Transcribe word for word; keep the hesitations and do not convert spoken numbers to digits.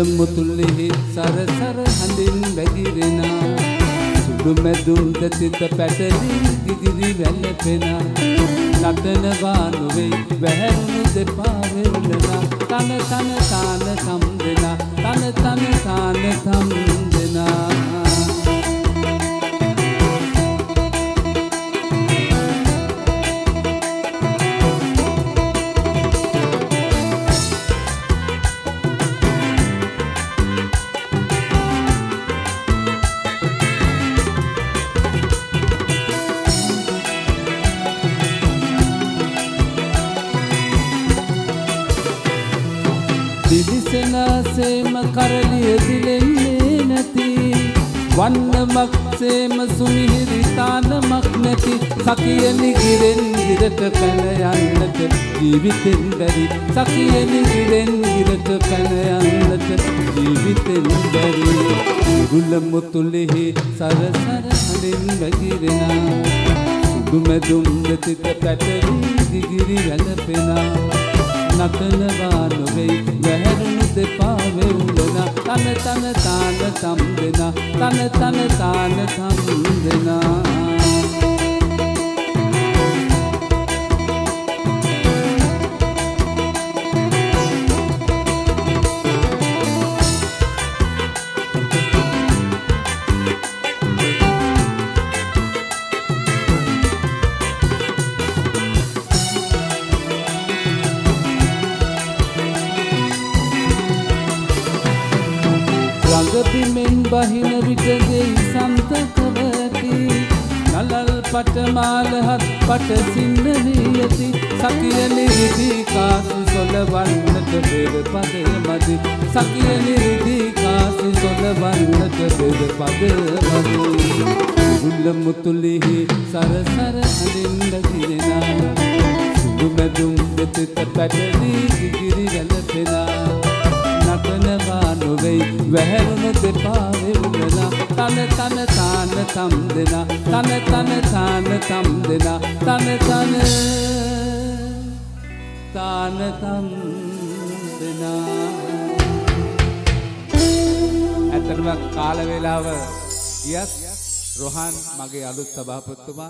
මුතුලෙහි සරසර හඳින් වැగిරෙනා සුදු මැදුම් දතිත පැටලි ගිගිරි වැළපෙනා නතන වානුවේ වැහැරුණු දෙපා වෙවුලනා තන තන තාන තම් දෙනා තන තන තාන තම් දෙනා දිවිසෙනසේම කරලිය දිලෙන්නේ නැති වන්නමක් සේම සුමිහිරි තානමක් නැති සකියනි ගිරෙන් ගිරට පැන යන්නට ජීවිතෙන් බැරි සකියනි ගිරෙන් ගිරට පැන යන්නට ජීවිතෙන් බැරි ඉරුල මුතුලෙහි සරසර හඳින් වැగిරෙනා සුදු මැදුම් දතිත පැටලි ගිගිරි වැළපෙනා නතනවා නොවේ වැහැරුණු දෙපා වෙවුලනා තන තන තාන තම් දෙනා තන තන තාන තම් දෙනා රඟපිමෙන් බහින විටගේ සන්තකවති නලල් පටමාලහත් පට සින්නවියති සකියනි රිදී කාසි සොලවන්නට බෙර පද මදි සකියනි රිදී කාසි සොලවන්නට බෙර පද මදි උල්ල මුතුලෙහි සරසර හඳින් වැగిරෙනා සුදු මැදුම් දෙතිත පැටලි ගිගිරි වැළපෙනා නතනවා නොවේ වැහැරුණු දෙපා වෙවුලනා තන තන තාන තම් දෙනා තන තන තාන තම් දෙනා තන තන තාන තම් දෙනා ඇත්තටම කාල වේලාව ගියත් රොහාන් මගේ අලුත් සභාපතිතුමා